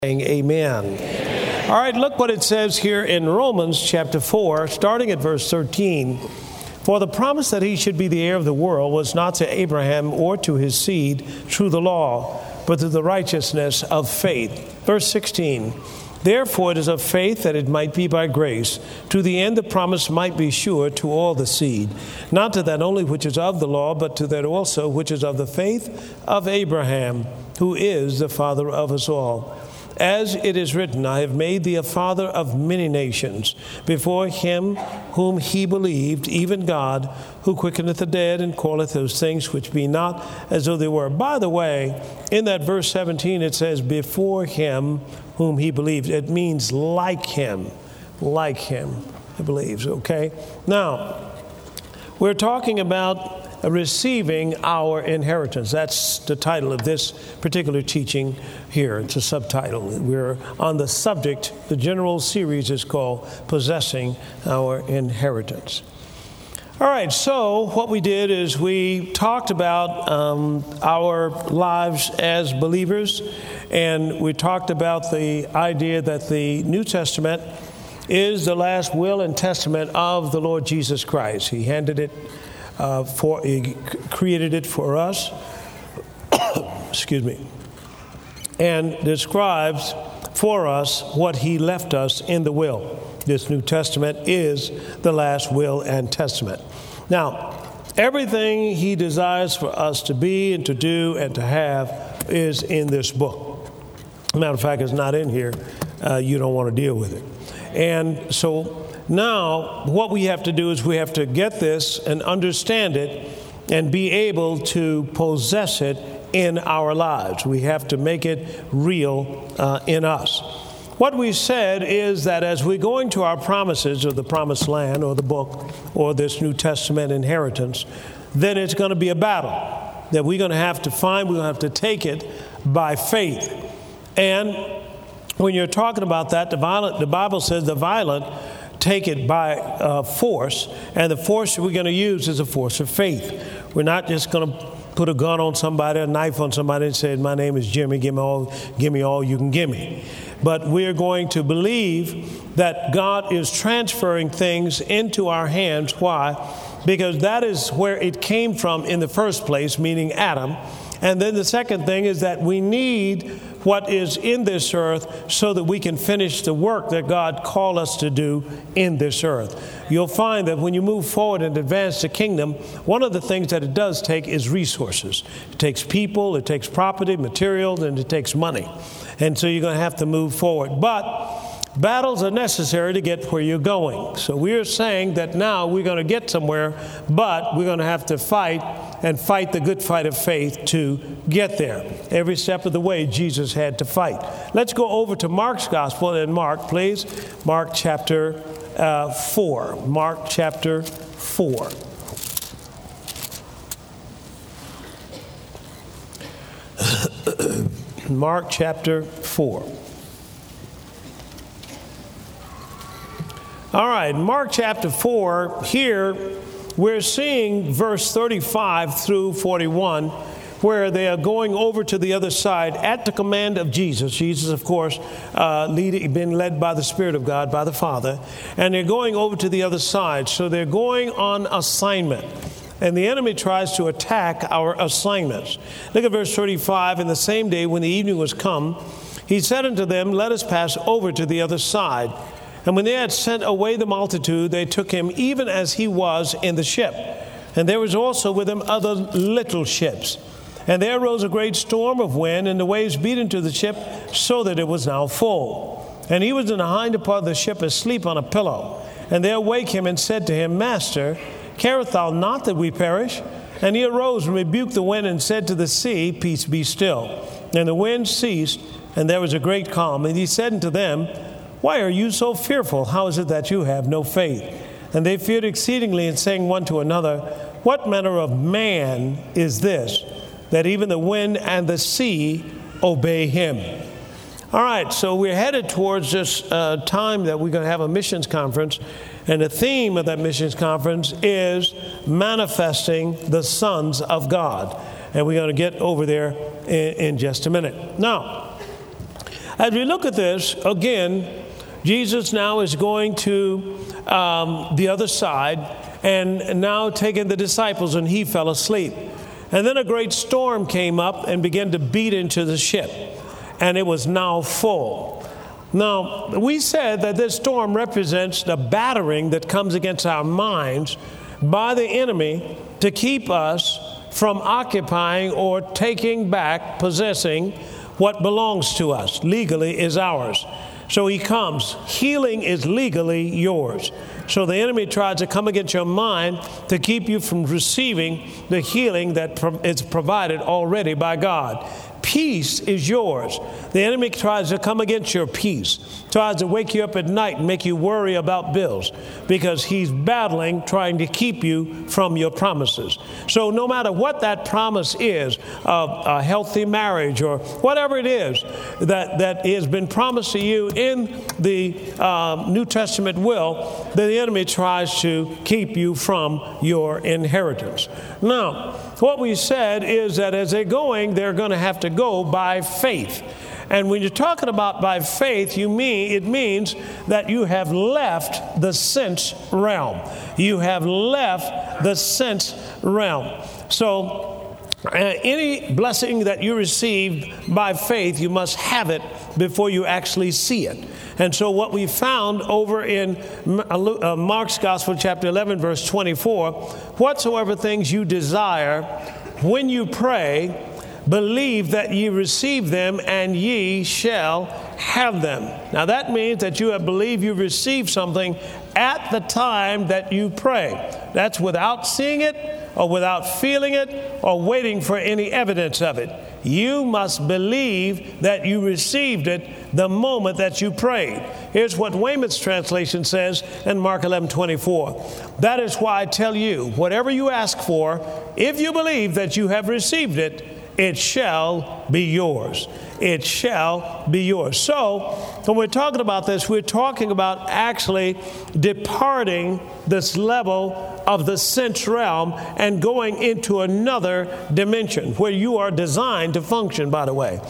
Amen. All right, look what it says here in Romans chapter 4, starting at verse 13. For the promise that he should be the heir of the world was not to Abraham or to his seed through the law, but through the righteousness of faith. Verse 16. Therefore it is of faith that it might be by grace, to the end the promise might be sure to all the seed, not to that only which is of the law, but to that also which is of the faith of Abraham, who is the father of us all. As it is written, I have made thee a father of many nations, before him whom he believed, even God, who quickeneth the dead and calleth those things which be not as though they were. By the way, in that verse 17, it says, before him whom he believed. It means like him, he believes, okay? Now, we're talking about receiving our inheritance. That's the title of this particular teaching here. It's a subtitle. We're on the subject. The general series is called Possessing Our Inheritance. All right, so what we did is we talked about our lives as believers, and we talked about the idea that the New Testament is the last will and testament of the Lord Jesus Christ. He handed it he created it for us, excuse me, and describes for us what he left us in the will. This New Testament is the last will and testament. Now, everything he desires for us to be and to do and to have is in this book. Matter of fact, it's not in here. You don't want to deal with it. And so now, what we have to do is we have to get this and understand it and be able to possess it in our lives. We have to make it real in us. What we said is that as we're going to our promises or the promised land or the book or this New Testament inheritance, then it's going to be a battle that we're going to have to find. We're going to have to take it by faith. And when you're talking about that, the Bible says the violent take it by force, and the force we're going to use is a force of faith. We're not just going to put a gun on somebody, a knife on somebody, and say, my name is Jimmy, give me all you can give me. But we're going to believe that God is transferring things into our hands. Why? Because that is where it came from in the first place, meaning Adam. And then the second thing is that we need what is in this earth so that we can finish the work that God called us to do in this earth. You'll find that when you move forward and advance the kingdom, one of the things that it does take is resources. It takes people, it takes property, material, and it takes money. And so you're going to have to move forward. But battles are necessary to get where you're going. So we're saying that now we're going to get somewhere, but we're going to have to fight and fight the good fight of faith to get there. Every step of the way, Jesus had to fight. Let's go over to Mark's Gospel and Mark, please. Mark chapter 4. Mark chapter 4. Mark chapter 4. All right, Mark chapter 4, here we're seeing verse 35 through 41, where they are going over to the other side at the command of Jesus. Jesus, of course, being led by the Spirit of God, by the Father, and they're going over to the other side. So they're going on assignment, and the enemy tries to attack our assignments. Look at verse 35. In the same day when the evening was come, he said unto them, let us pass over to the other side. And when they had sent away the multitude, they took him even as he was in the ship. And there was also with him other little ships. And there arose a great storm of wind, and the waves beat into the ship, so that it was now full. And he was in the hinder part of the ship asleep on a pillow. And they awake him and said to him, Master, carest thou not that we perish? And he arose and rebuked the wind and said to the sea, Peace, be still. And the wind ceased, and there was a great calm. And he said unto them, Why are you so fearful? How is it that you have no faith? And they feared exceedingly, and saying one to another, What manner of man is this, that even the wind and the sea obey him? All right, so we're headed towards this time that we're going to have a missions conference. And the theme of that missions conference is manifesting the sons of God. And we're going to get over there in just a minute. Now, as we look at this, again, Jesus now is going to the other side and now taking the disciples, and he fell asleep. And then a great storm came up and began to beat into the ship, and it was now full. Now, we said that this storm represents the battering that comes against our minds by the enemy to keep us from occupying or taking back, possessing what belongs to us, legally is ours. So he comes. Healing is legally yours. So the enemy tries to come against your mind to keep you from receiving the healing that is provided already by God. Peace is yours. The enemy tries to come against your peace, tries to wake you up at night and make you worry about bills, because he's battling, trying to keep you from your promises. So no matter what that promise is, a healthy marriage or whatever it is that has been promised to you in the New Testament will, the enemy tries to keep you from your inheritance. Now, what we said is that as they're going to have to go by faith. And when you're talking about by faith, it means that you have left the sense realm. You have left the sense realm. So any blessing that you receive by faith, you must have it before you actually see it. And so what we found over in Mark's Gospel, chapter 11, verse 24, whatsoever things you desire, when you pray, believe that ye receive them, and ye shall have them. Now that means that you have believed you received something at the time that you pray. That's without seeing it, or without feeling it, or waiting for any evidence of it. You must believe that you received it the moment that you prayed. Here's what Weymouth's translation says in Mark 11:24. That is why I tell you, whatever you ask for, if you believe that you have received it, it shall be yours. It shall be yours. So, when we're talking about this, we're talking about actually departing this level of the sense realm and going into another dimension where you are designed to function, by the way.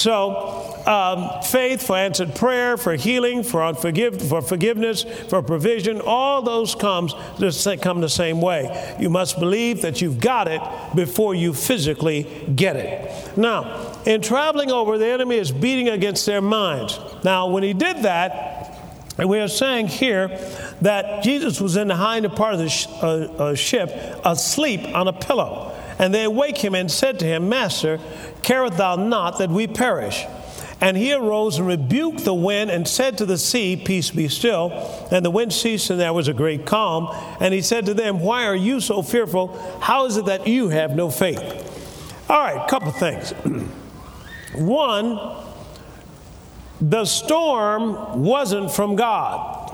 So, faith for answered prayer, for healing, for forgiveness, for provision, all those come the same way. You must believe that you've got it before you physically get it. Now, in traveling over, the enemy is beating against their minds. Now, when he did that, and we are saying here that Jesus was in the hinder part of the ship, asleep on a pillow. And they awake him and said to him, Master, carest thou not that we perish? And he arose and rebuked the wind and said to the sea, Peace be still. And the wind ceased, and there was a great calm. And he said to them, Why are you so fearful? How is it that you have no faith? All right, a couple things. One, the storm wasn't from God.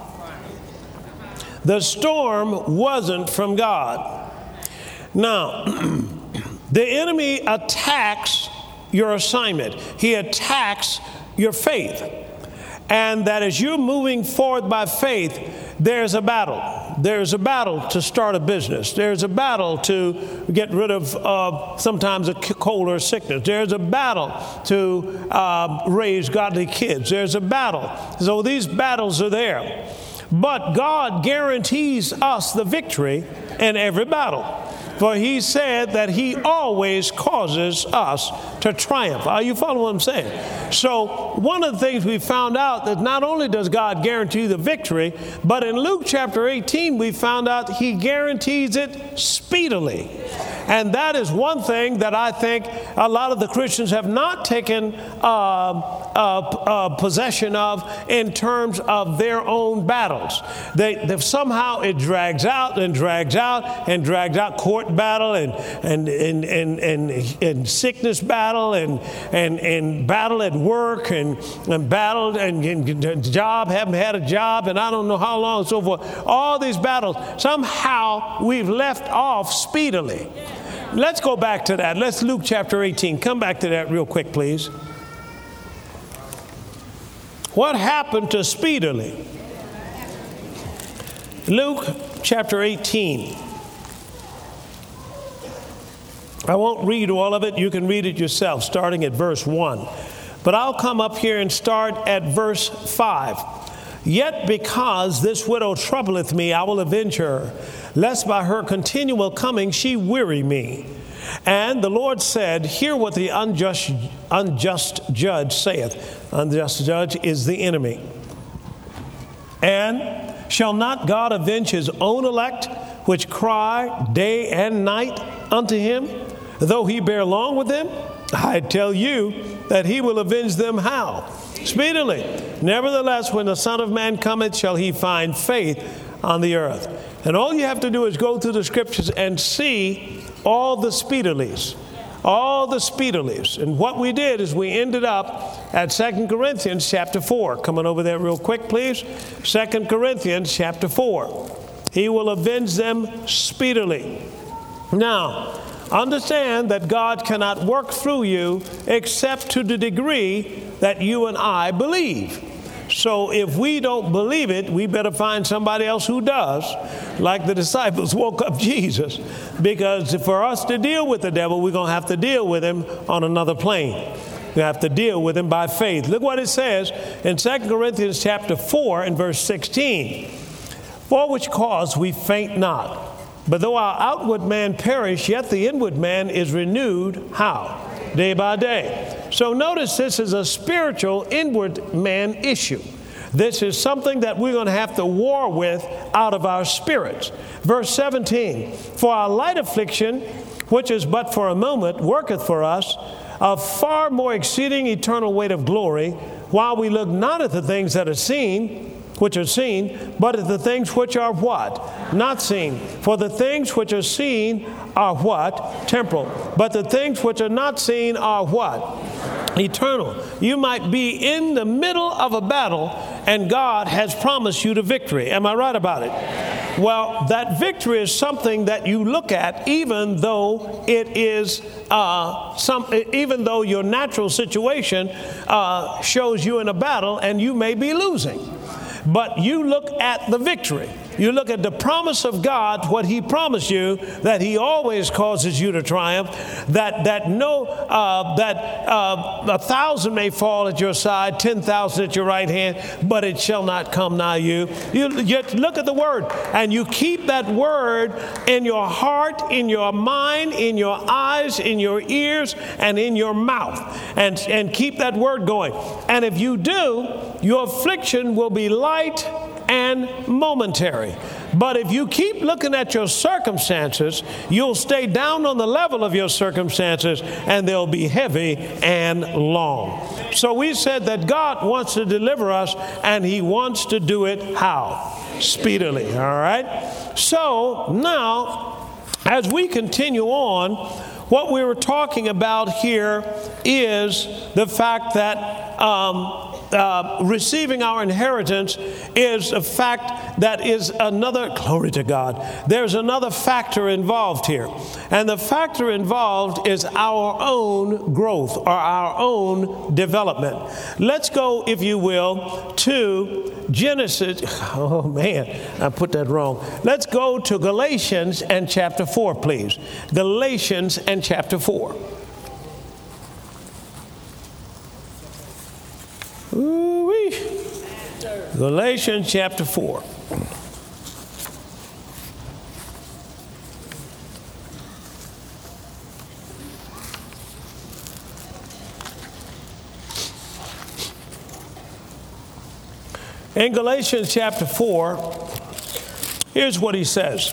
The storm wasn't from God. Now, the enemy attacks your assignment. He attacks your faith. And that as you're moving forward by faith, there's a battle. There's a battle to start a business. There's a battle to get rid of sometimes a cold or sickness. There's a battle to raise godly kids. There's a battle. So these battles are there. But God guarantees us the victory in every battle. For he said that he always causes us to triumph. Are you following what I'm saying? So one of the things we found out that not only does God guarantee the victory, but in Luke chapter 18, we found out he guarantees it speedily. And that is one thing that I think a lot of the Christians have not taken possession of in terms of their own battles. They somehow it drags out and drags out and drags out. Court battle and sickness battle and battle at work and battle and job, haven't had a job and I don't know how long and so forth. All these battles, somehow we've left off speedily. Let's go back to that. Let's Luke chapter 18. Come back to that real quick, please. What happened to speedily? Luke chapter 18. I won't read all of it. You can read it yourself, starting at verse 1. But I'll come up here and start at verse 5. Yet because this widow troubleth me, I will avenge her, lest by her continual coming she weary me. And the Lord said, hear what the unjust judge saith. Unjust judge is the enemy. And shall not God avenge his own elect, which cry day and night unto him, though he bear long with them? I tell you that he will avenge them how? Speedily. Nevertheless, when the Son of Man cometh, shall he find faith on the earth. And all you have to do is go through the scriptures and see all the speedilies. All the speedilies. And what we did is we ended up at 2 Corinthians chapter 4. Come on over there real quick, please. 2 Corinthians chapter 4. He will avenge them speedily. Now, understand that God cannot work through you except to the degree that you and I believe. So if we don't believe it, we better find somebody else who does, like the disciples woke up Jesus. Because for us to deal with the devil, we're going to have to deal with him on another plane. We have to deal with him by faith. Look what it says in 2 Corinthians chapter 4 and verse 16. For which cause we faint not. But though our outward man perish, yet the inward man is renewed, how? Day by day. So notice this is a spiritual inward man issue. This is something that we're going to have to war with out of our spirits. Verse 17, for our light affliction, which is but for a moment, worketh for us a far more exceeding eternal weight of glory, while we look not at the things that are seen, which are seen, but at the things which are what? Not seen. For the things which are seen are what? Temporal. But the things which are not seen are what? Eternal. You might be in the middle of a battle and God has promised you the victory. Am I right about it? Well, that victory is something that you look at even though it is even though your natural situation shows you in a battle and you may be losing. But you look at the victory. You look at the promise of God, what he promised you, that he always causes you to triumph, that 1,000 may fall at your side, 10,000 at your right hand, but it shall not come nigh you. You look at the word, and you keep that word in your heart, in your mind, in your eyes, in your ears, and in your mouth, and keep that word going. And if you do, your affliction will be light and momentary. But if you keep looking at your circumstances, you'll stay down on the level of your circumstances and they'll be heavy and long. So we said that God wants to deliver us and he wants to do it how? Speedily, all right? So now, as we continue on, what we were talking about here is the fact that receiving our inheritance is a fact that is another, glory to God, there's another factor involved here. And the factor involved is our own growth or our own development. Let's go, if you will, to Genesis. Oh man, I put that wrong. Let's go to Galatians and chapter 4, please. Galatians and chapter 4. Ooh-wee. Galatians chapter 4. In Galatians chapter 4, here's what he says.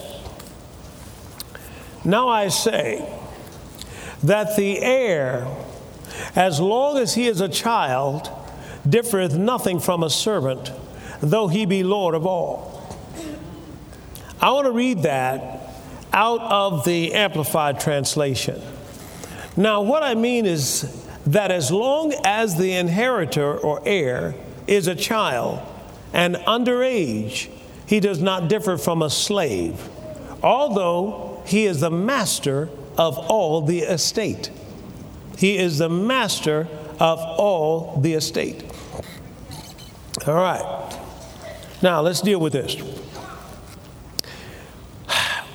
Now I say that the heir, as long as he is a child, differeth nothing from a servant, though he be Lord of all. I want to read that out of the Amplified Translation. Now, what I mean is that as long as the inheritor or heir is a child and underage, he does not differ from a slave, although he is the master of all the estate. He is the master of all the estate. All right. Now, let's deal with this.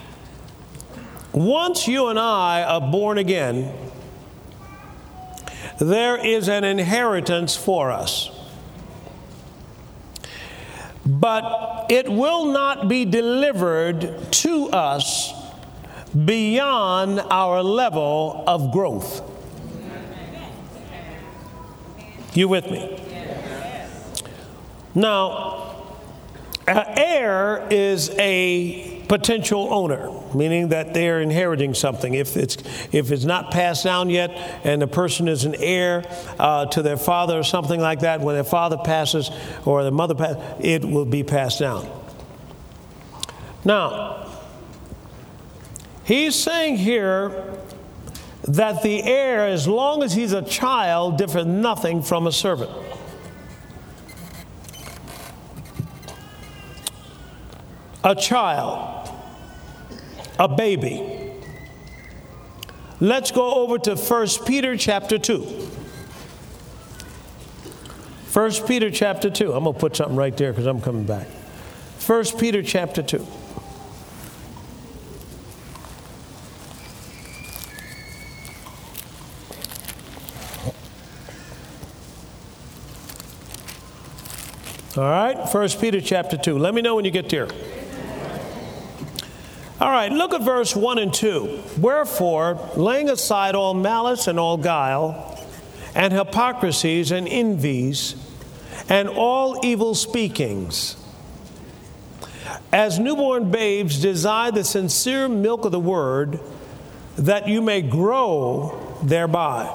Once you and I are born again, there is an inheritance for us. But it will not be delivered to us beyond our level of growth. You with me? Now, an heir is a potential owner, meaning that they're inheriting something. If it's not passed down yet, and the person is an heir to their father or something like that, when their father passes or the mother passes, it will be passed down. Now, he's saying here that the heir, as long as he's a child, differs nothing from a servant. A child, a baby. Let's go over to 1 Peter chapter 2. 1 Peter chapter 2. I'm going to put something right there because I'm coming back. 1 Peter chapter 2. All right, 1 Peter chapter 2. Let me know when you get there. All right, look at verse 1 and 2. Wherefore, laying aside all malice and all guile, and hypocrisies and envies, and all evil speakings, as newborn babes desire the sincere milk of the word, that you may grow thereby.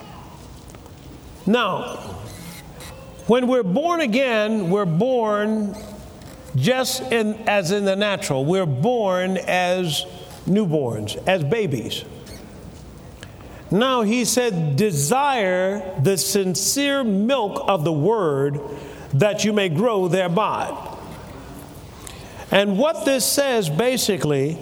Now, when we're born again, we're born just as in the natural. We're born as newborns, as babies. Now he said, desire the sincere milk of the word that you may grow thereby. And what this says basically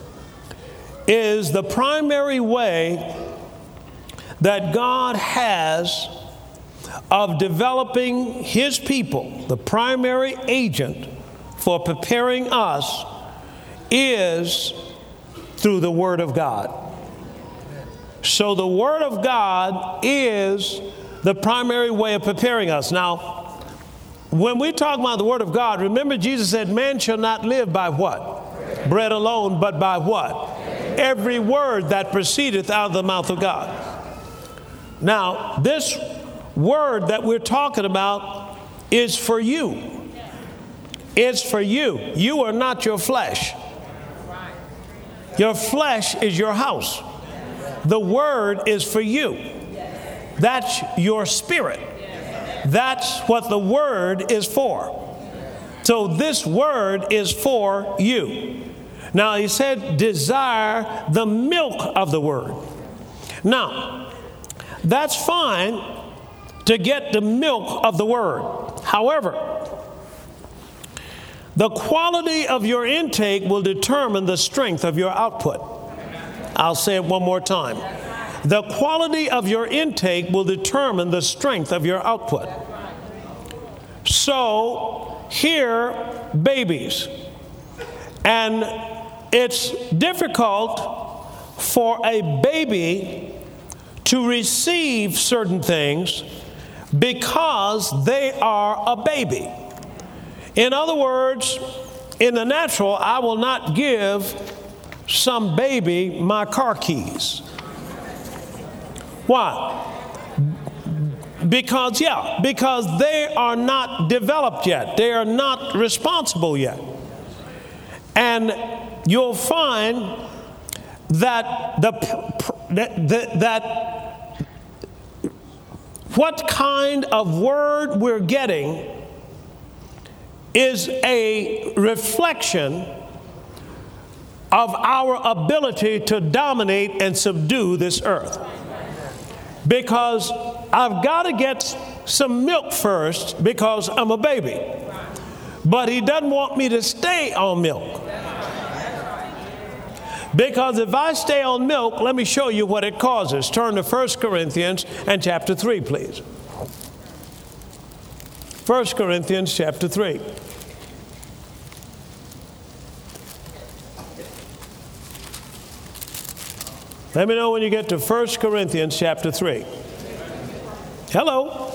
is the primary way that God has of developing his people, the primary agent for preparing us, is through the Word of God. So the Word of God is the primary way of preparing us. Now, when we talk about the Word of God, remember Jesus said, man shall not live by what? Bread alone, but by what? Every word that proceedeth out of the mouth of God. Now, this word that we're talking about is for you. It's for you. You are not your flesh. Your flesh is your house. The word is for you. That's your spirit. That's what the word is for. So this word is for you. Now he said, desire the milk of the word. Now, that's fine to get the milk of the word. However, the quality of your intake will determine the strength of your output. I'll say it one more time. The quality of your intake will determine the strength of your output. So, here, babies. And it's difficult for a baby to receive certain things because they are a baby. In other words, in the natural, I will not give some baby my car keys. Why? Because they are not developed yet. They are not responsible yet. And you'll find that what kind of word we're getting is a reflection of our ability to dominate and subdue this earth. Because I've got to get some milk first because I'm a baby. But he doesn't want me to stay on milk. Because if I stay on milk, let me show you what it causes. Turn to 1 Corinthians and chapter 3, please. 1 Corinthians chapter 3. Let me know when you get to 1 Corinthians chapter 3. Hello.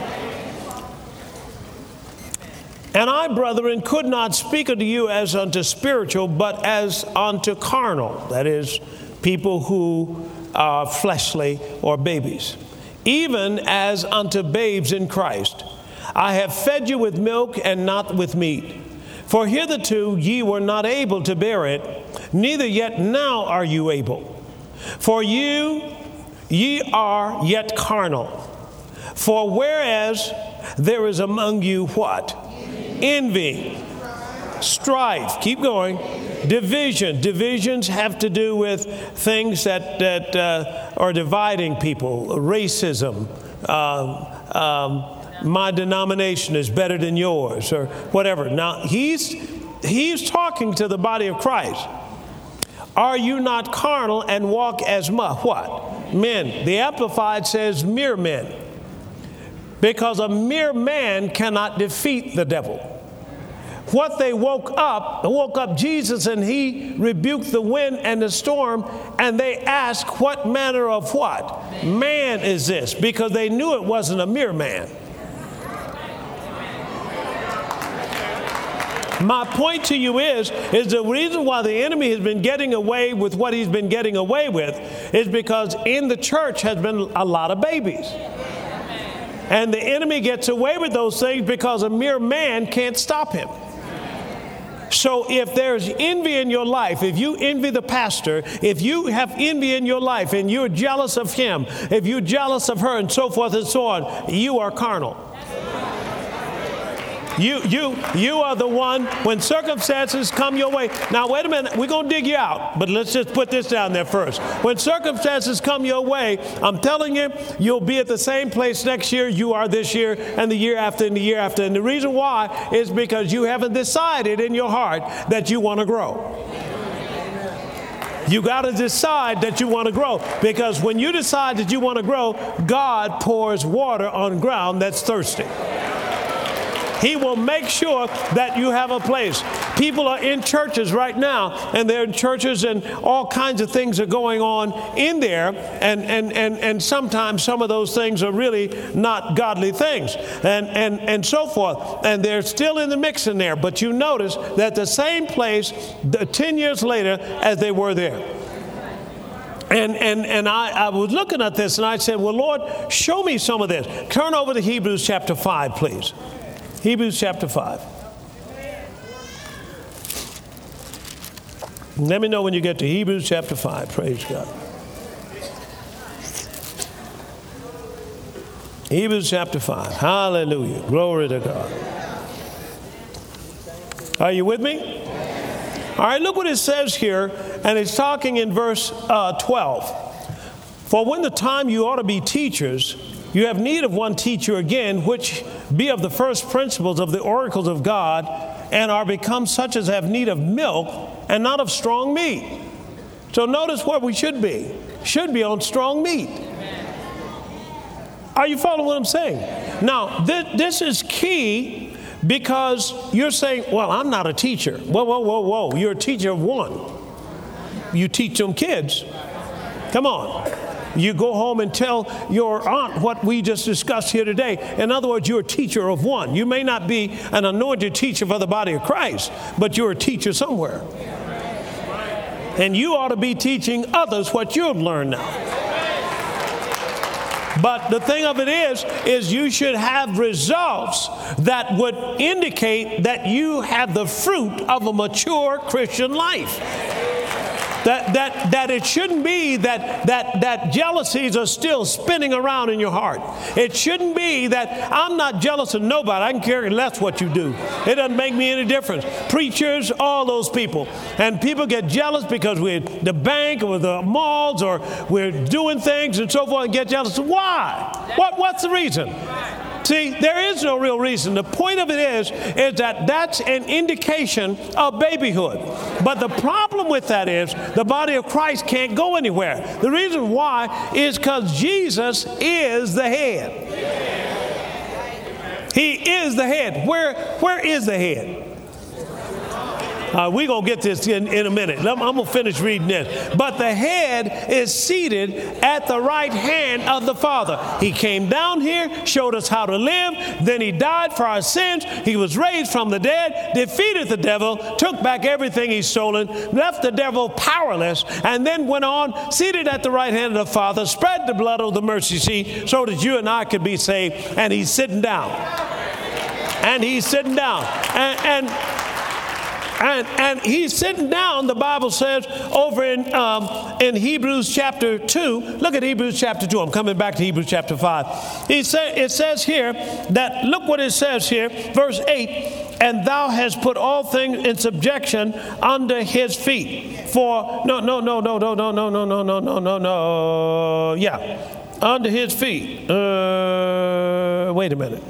And I, brethren, could not speak unto you as unto spiritual, but as unto carnal. That is, people who are fleshly or babies. Even as unto babes in Christ. I have fed you with milk and not with meat. For hitherto ye were not able to bear it, neither yet now are you able. For ye are yet carnal. For whereas there is among you what? Envy, strife, keep going, division. Divisions have to do with things that are dividing people. Racism, my denomination is better than yours, or whatever. Now, he's talking to the body of Christ. Are you not carnal and walk as what? Men. The Amplified says mere men. Because a mere man cannot defeat the devil. What they woke up Jesus, and he rebuked the wind and the storm, and they asked, what manner of what? Man is this? Because they knew it wasn't a mere man. My point to you is the reason why the enemy has been getting away with what he's been getting away with is because in the church has been a lot of babies. And the enemy gets away with those things because a mere man can't stop him. So if there's envy in your life, if you envy the pastor, if you have envy in your life and you're jealous of him, if you're jealous of her and so forth and so on, you are carnal. You are the one when circumstances come your way. Now, wait a minute. We're going to dig you out, but let's just put this down there first. When circumstances come your way, I'm telling you, you'll be at the same place next year you are this year and the year after and the year after. And the reason why is because you haven't decided in your heart that you want to grow. You got to decide that you want to grow, because when you decide that you want to grow, God pours water on ground that's thirsty. He will make sure that you have a place. People are in churches right now, and they're in churches, and all kinds of things are going on in there, and sometimes some of those things are really not godly things, and so forth. And they're still in the mix in there, but you notice that the same place 10 years later as they were there. And I was looking at this, and I said, well, Lord, show me some of this. Turn over to Hebrews chapter 5, please. Hebrews chapter 5. Let me know when you get to Hebrews chapter 5. Praise God. Hebrews chapter 5. Hallelujah. Glory to God. Are you with me? All right, look what it says here. And it's talking in verse 12. For when the time you ought to be teachers, you have need of one teacher again, which be of the first principles of the oracles of God, and are become such as have need of milk and not of strong meat. So notice where we should be. Should be on strong meat. Are you following what I'm saying? Now, this is key, because you're saying, well, I'm not a teacher. Whoa. You're a teacher of one. You teach them kids. Come on. You go home and tell your aunt what we just discussed here today. In other words, you're a teacher of one. You may not be an anointed teacher for the body of Christ, but you're a teacher somewhere. And you ought to be teaching others what you've learned now. But the thing of it is you should have results that would indicate that you have the fruit of a mature Christian life. That it shouldn't be that jealousies are still spinning around in your heart. It shouldn't be that I'm not jealous of nobody. I can care less what you do. It doesn't make me any difference. Preachers, all those people. And people get jealous because we're at the bank or the malls or we're doing things and so forth and get jealous. Why? What's the reason? See, there is no real reason. The point of it is that that's an indication of babyhood. But the problem with that is the body of Christ can't go anywhere. The reason why is because Jesus is the head. He is the head. Where is the head? We're going to get this in a minute. I'm going to finish reading this. But the head is seated at the right hand of the Father. He came down here, showed us how to live. Then he died for our sins. He was raised from the dead, defeated the devil, took back everything he's stolen, left the devil powerless, and then went on, seated at the right hand of the Father, spread the blood of the mercy seat so that you and I could be saved. And he's sitting down. And he's sitting down. And he's sitting down, the Bible says, over in Hebrews chapter 2. Look at Hebrews chapter 2. I'm coming back to Hebrews chapter 5. It says here that, look what it says here, verse 8, and thou hast put all things in subjection under his feet. For, yeah, under his feet. Wait a minute.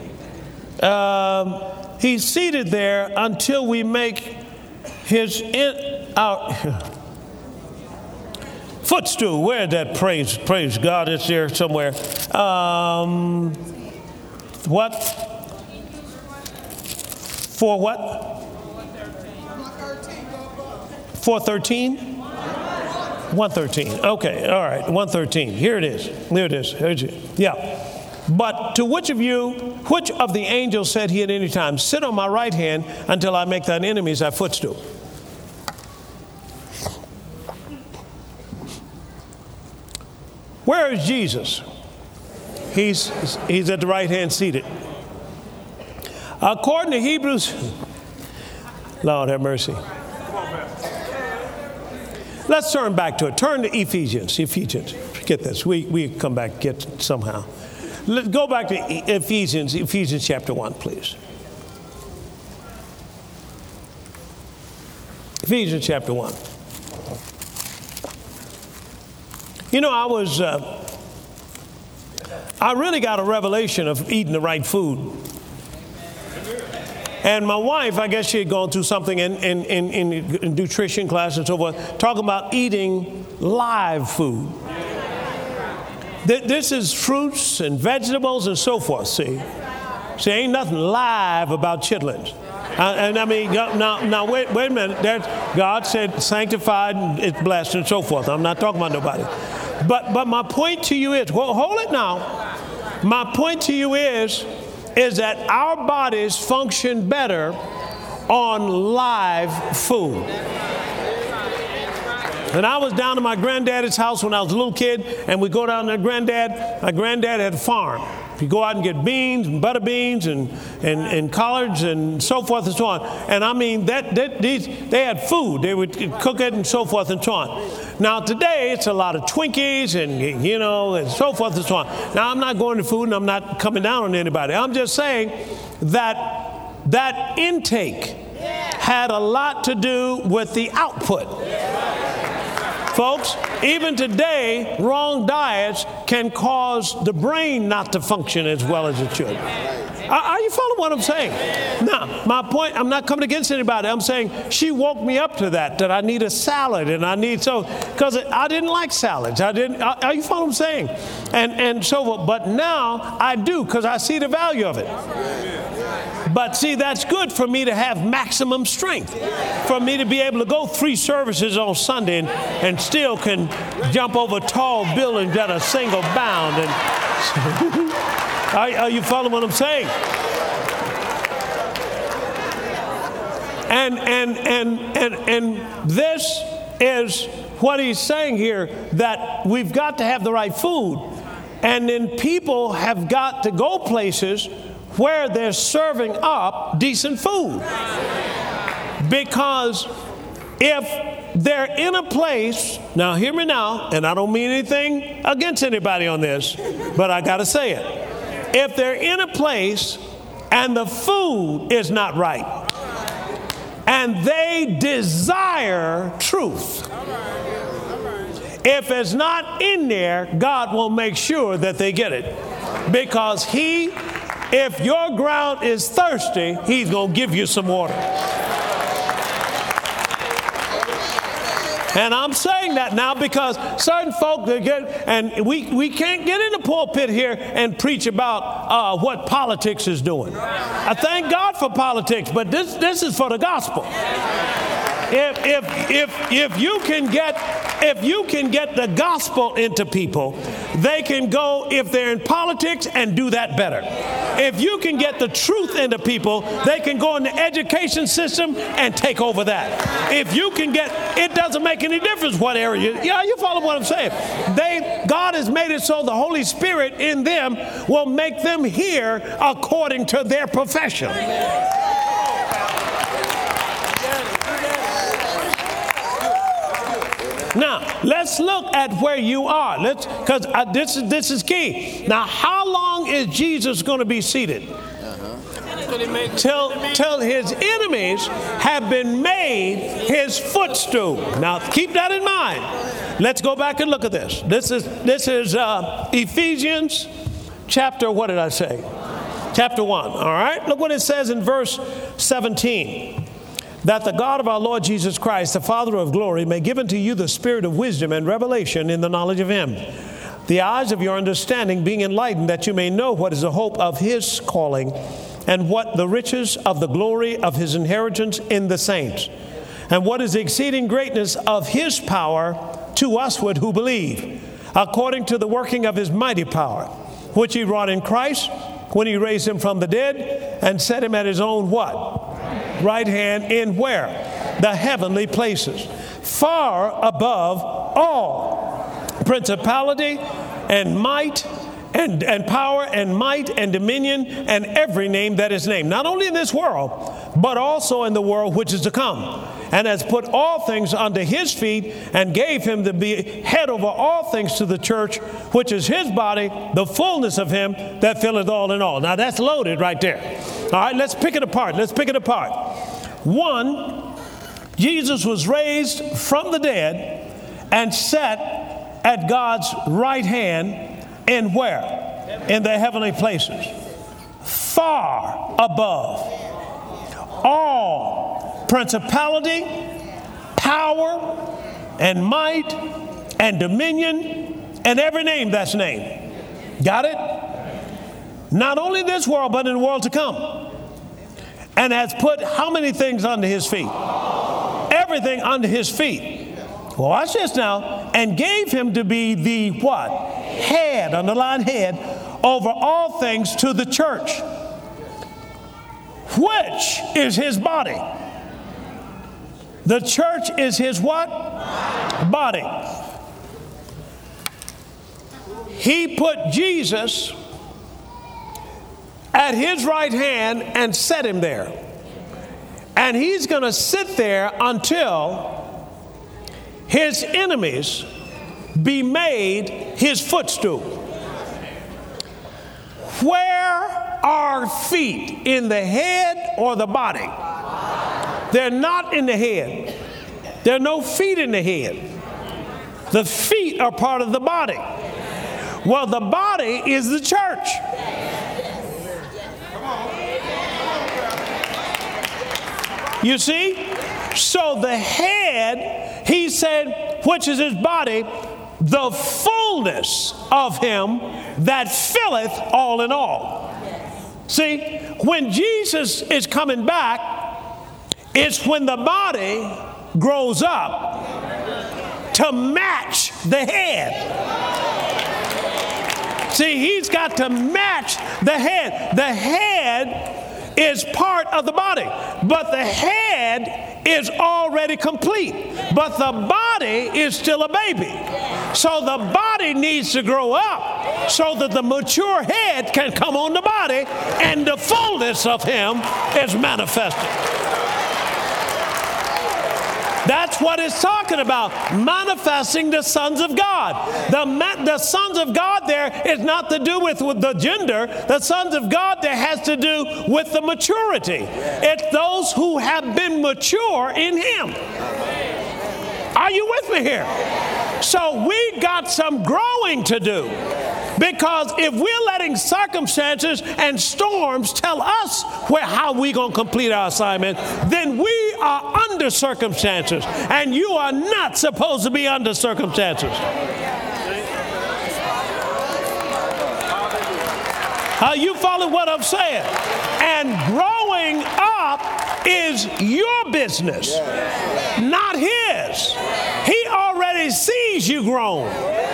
He's seated there until we make his footstool. Where that praise God? It's there somewhere. What? For what? 413? 113. Okay, all right, 113. Here it is. Here's it. Yeah. But to which of the angels said he at any time, sit on my right hand until I make thine enemies thy footstool? Where is Jesus? He's at the right hand seated. According to Hebrews, Lord have mercy. Let's turn back to it. Turn to Ephesians. Get this. We come back, get it somehow. Let's go back to Ephesians chapter 1, please. Ephesians chapter 1. You know, I really got a revelation of eating the right food. And my wife, I guess she had gone through something in nutrition class and so forth, talking about eating live food. This is fruits and vegetables and so forth, see, ain't nothing live about chitlins. And I mean, now wait a minute. God said sanctified, it's blessed and so forth. I'm not talking about nobody. But my point to you is, well, hold it now. My point to you is that our bodies function better on live food. And I was down to my granddaddy's house when I was a little kid, and we go down to my granddad had a farm. You go out and get beans and butter beans and collards and so forth and so on. And I mean, they had food. They would cook it and so forth and so on. Now today, it's a lot of Twinkies and so forth and so on. Now I'm not going to food and I'm not coming down on anybody. I'm just saying that intake had a lot to do with the output. Folks, even today, wrong diets can cause the brain not to function as well as it should. Are you following what I'm saying? Now, my point, I'm not coming against anybody. I'm saying she woke me up to that I need a salad and because I didn't like salads. Are you following what I'm saying? And so, but now I do because I see the value of it. But see, that's good for me to have maximum strength, for me to be able to go 3 services on Sunday and still can jump over tall buildings at a single bound. And are you following what I'm saying? And this is what he's saying here, that we've got to have the right food. And then people have got to go places where they're serving up decent food. Because if they're in a place, now hear me now, and I don't mean anything against anybody on this, but I got to say it. If they're in a place and the food is not right, and they desire truth, if it's not in there, God will make sure that they get it. Because if your ground is thirsty, he's going to give you some water. And I'm saying that now because certain folk, and we can't get in the pulpit here and preach about what politics is doing. I thank God for politics, but this is for the gospel. If you can get the gospel into people, they can go, if they're in politics, and do that better. If you can get the truth into people, they can go in the education system and take over that. If you can get, it doesn't make any difference what area. Yeah, you follow what I'm saying? God has made it so the Holy Spirit in them will make them hear according to their profession. Now, let's look at where you are. Because this is key. Now, how long is Jesus going to be seated? Till his enemies have been made his footstool. Now, keep that in mind. Let's go back and look at this. This is Ephesians chapter, what did I say? Chapter 1. All right. Look what it says in verse 17. That the God of our Lord Jesus Christ, the Father of glory, may give unto you the spirit of wisdom and revelation in the knowledge of him, the eyes of your understanding being enlightened, that you may know what is the hope of his calling, and what the riches of the glory of his inheritance in the saints, and what is the exceeding greatness of his power to usward who believe, according to the working of his mighty power, which he wrought in Christ, when he raised him from the dead, and set him at his own what? Right hand in where? The heavenly places, far above all principality and might and power and might and dominion and every name that is named, not only in this world, but also in the world which is to come, and has put all things under his feet, and gave him to be head over all things to the church, which is his body, the fullness of him that filleth all in all. Now that's loaded right there. All right, let's pick it apart. One, Jesus was raised from the dead and set at God's right hand in where? In the heavenly places, far above all principality, power, and might, and dominion, and every name that's named. Got it? Not only this world, but in the world to come. And has put how many things under his feet? Everything under his feet. Well, watch this now. And gave him to be the what? Head, underline head, over all things to the church, which is his body. The church is his what? Body. He put Jesus at his right hand and set him there. And he's going to sit there until his enemies be made his footstool. Where are feet? In the head or the body? They're not in the head. There are no feet in the head. The feet are part of the body. Well, the body is the church. You see? So the head, he said, which is his body, the fullness of him that filleth all in all. See, when Jesus is coming back, it's when the body grows up to match the head. See, he's got to match the head. The head is part of the body, but the head is already complete, but the body is still a baby. So the body needs to grow up so that the mature head can come on the body and the fullness of him is manifested. That's what it's talking about, manifesting the sons of God. The sons of God there is not to do with the gender. The sons of God there has to do with the maturity. It's those who have been mature in him. Are you with me here? So we got some growing to do. Because if we're letting circumstances and storms tell us how we're going to complete our assignment, then we are under circumstances. And you are not supposed to be under circumstances. You follow what I'm saying? And growing up is is your business, not his. He already sees you grown.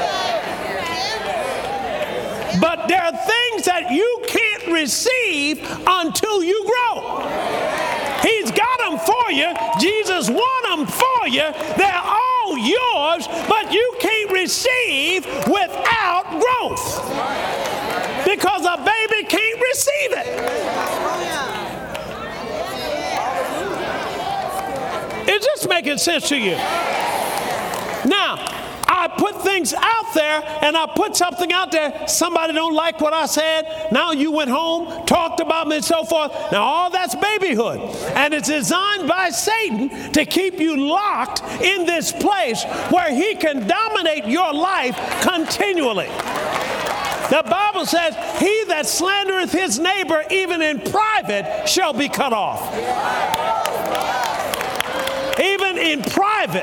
But there are things that you can't receive until you grow. He's got them for you. Jesus won them for you. They're all yours, but you can't receive without growth. Because a baby can't receive it. Is this making sense to you? Now, I put things out there, and I put something out there. Somebody don't like what I said. Now you went home, talked about me, and so forth. Now all that's babyhood. And it's designed by Satan to keep you locked in this place where he can dominate your life continually. The Bible says, he that slandereth his neighbor even in private shall be cut off. Even in private.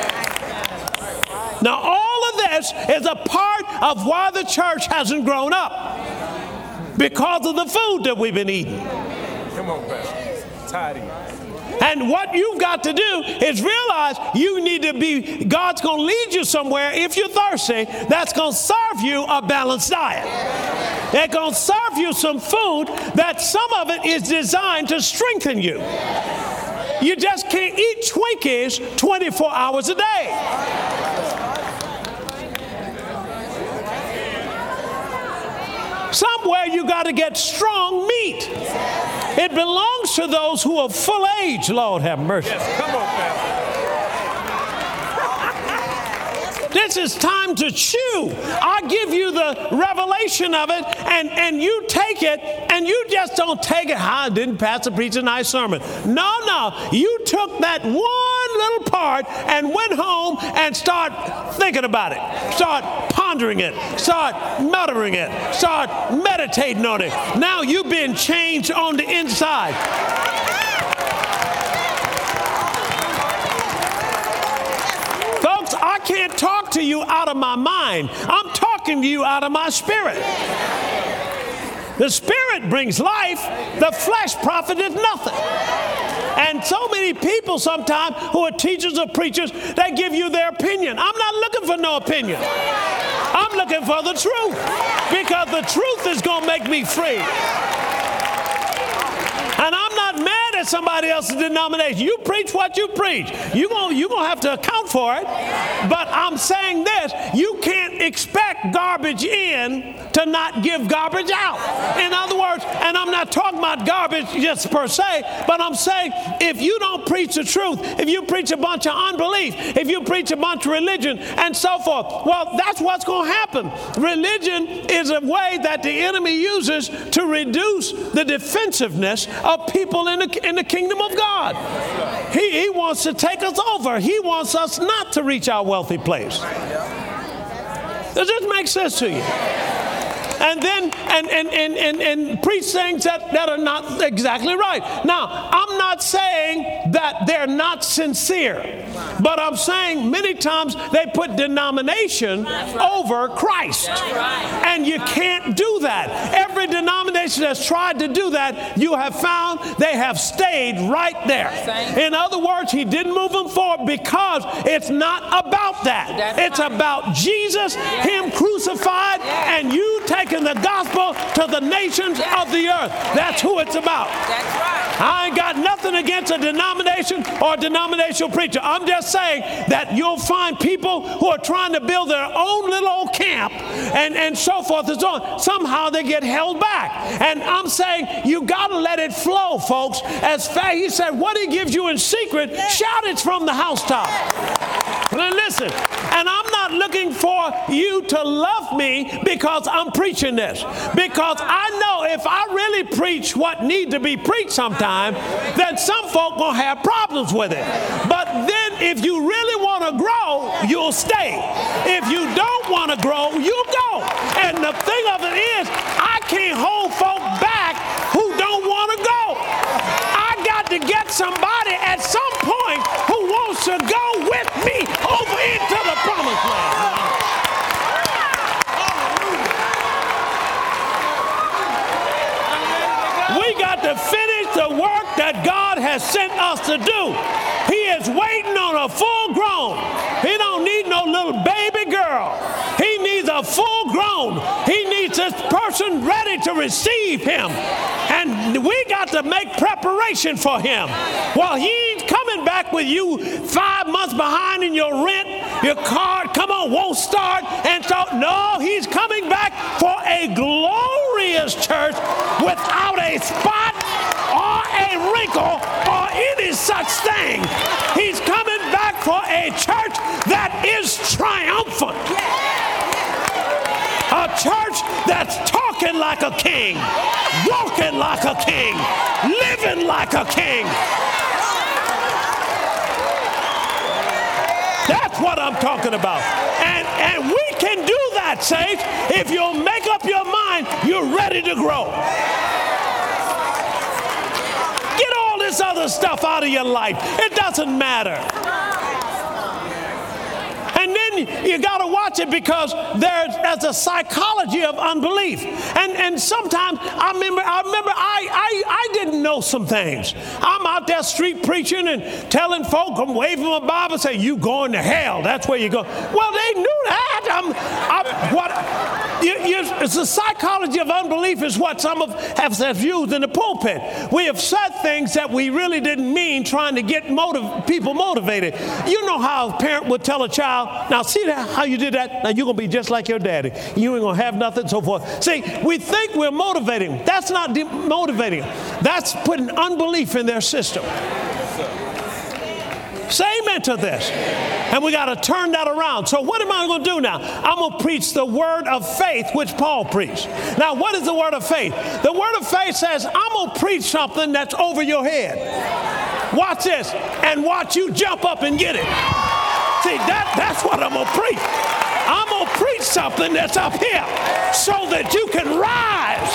Now, all of this is a part of why the church hasn't grown up. Because of the food that we've been eating. Come on, Pastor. Tidy. And what you've got to do is realize you need to be, God's going to lead you somewhere if you're thirsty that's going to serve you a balanced diet. They're going to serve you some food that some of it is designed to strengthen you. You just can't eat Twinkies 24 hours a day. Somewhere you got to get strong meat. It belongs to those who are full age. Lord have mercy. Yes, come on, Pastor. This is time to chew. I give you the revelation of it, and you take it, and you just don't take it. I didn't Pastor preach a nice sermon. No. You took that one little part and went home and start thinking about it. Start pondering it. Start muttering it. Start meditating on it. Now you've been changed on the inside. Folks, I can't talk to you out of my mind. I'm talking to you out of my spirit. The spirit brings life. The flesh profiteth nothing. And so many people sometimes who are teachers or preachers, they give you their opinion. I'm not looking for no opinion. I'm looking for the truth. Because the truth is going to make me free. And I'm not mad at somebody else's denomination. You preach what you preach. You're going to have to account for it. But I'm saying this, you can't expect garbage in to not give garbage out. In other words, and I'm not talking about garbage just per se, but I'm saying if you don't preach the truth, if you preach a bunch of unbelief, if you preach a bunch of religion and so forth, well, that's what's going to happen. Religion is a way that the enemy uses to reduce the defensiveness of people in the kingdom of God. He wants to take us over. He wants us not to reach our wealthy place. Does this make sense to you? And then and preach things that are not exactly right. Now, I'm not saying that they're not sincere, but I'm saying many times they put denomination over Christ. And you can't do that. Every denomination that's tried to do that, you have found they have stayed right there. In other words, he didn't move them forward because it's not about that. It's about Jesus, him crucified, and you taking the gospel to the nations of the earth. That's who it's about. I ain't got nothing against a denomination or a denominational preacher. I'm just saying that you'll find people who are trying to build their own little old camp and so forth and so on. Somehow they get held back. And I'm saying you got to let it flow, folks. As he said, what he gives you in secret, shout it from the housetop. Now listen, and I'm not looking for you to love me because I'm preaching this. Because I know if I really preach what need to be preached sometime, then some folk will have problems with it. But then if you really want to grow, you'll stay. If you don't want to grow, you go. And the thing of it is, I can't hold folk back who don't want to go. I got to get somebody at some point who wants to go with me over into the promised land. We got to finish the work that that God has sent us to do. He is waiting on a full grown. He don't need no little baby girl. He needs a full grown. He needs this person ready to receive him. And we got to make preparation for him. Well, he ain't coming back with you 5 months behind in your rent. Your car, come on, won't start. And so, no, he's coming back for a glorious church without a spot or a wrinkle or any such thing. He's coming back for a church that is triumphant. A church that's talking like a king, walking like a king, living like a king. That's what I'm talking about. And we can do that, saints, if you'll make up your mind you're ready to grow. Get all this other stuff out of your life. It doesn't matter. And then you got to watch it because there's a psychology of unbelief. And sometimes I remember I didn't know some things. I'm out there street preaching and telling folk, I'm waving my Bible and say, you going to hell. That's where you go. Well, they knew that. It's the psychology of unbelief is what some of us have used in the pulpit. We have said things that we really didn't mean, trying to get people motivated. You know how a parent would tell a child, now see that, how you did that? Now you're going to be just like your daddy. You ain't going to have nothing, so forth. See, we think we're motivating. That's not motivating. That's putting unbelief in their system. Say amen to this. And we got to turn that around. So what am I going to do now? I'm going to preach the word of faith, which Paul preached. Now, what is the word of faith? The word of faith says, I'm going to preach something that's over your head. Watch this. And watch you jump up and get it. See, that's what I'm going to preach. I'm going to preach something that's up here so that you can rise.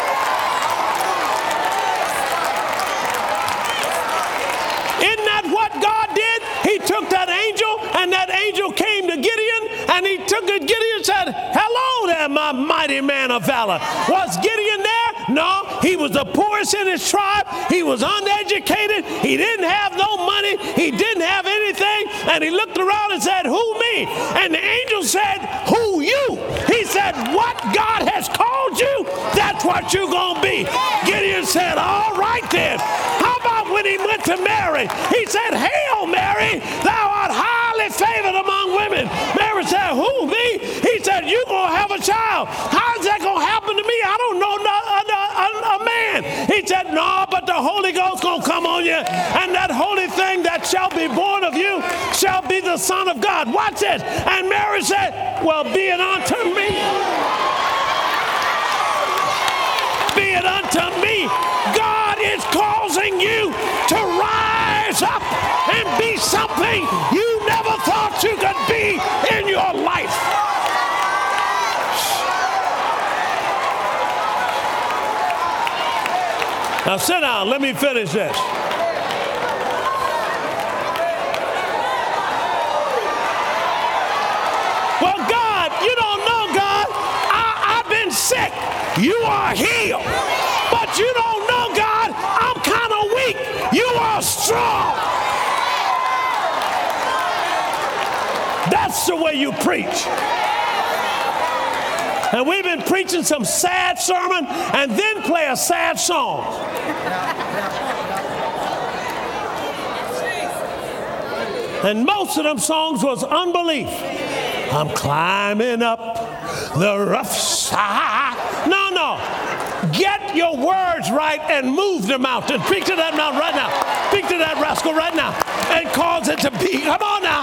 Isn't that what God did? He took that angel, and that angel came to Gideon, and he took it. Gideon said, hello there, my mighty man of valor. Was Gideon there? No, he was the poorest in his tribe. He was uneducated. He didn't have no money. He didn't have anything. And he looked around and said, who me? And the angel said, who you? He said, what God has called you, that's what you're going to be. Gideon said, all right then. How about when he went to Mary? He said, hail Mary, thou art highly favored among women. Mary said, who, me? He said, you're going to have a child. How's that going to happen to me? I don't know a man. He said, no, but the Holy Ghost going to come on you, and that holy thing that shall be born of you shall be the Son of God. Watch this. And Mary said, well, be it unto me. Be it unto me. God is causing you to rise up and be something you never thought you could be in your life. Now sit down. Let me finish this. Well, God, you don't know, God. I've been sick. You are healed. But you don't know, God, I'm kind of weak. You are strong. That's the way you preach. And we've been preaching some sad sermon and then play a sad song. And most of them songs was unbelief. I'm climbing up the rough side. No. Get your words right and move the mountain. Speak to that mountain right now. Speak to that rascal right now. And cause it to be. Come on now.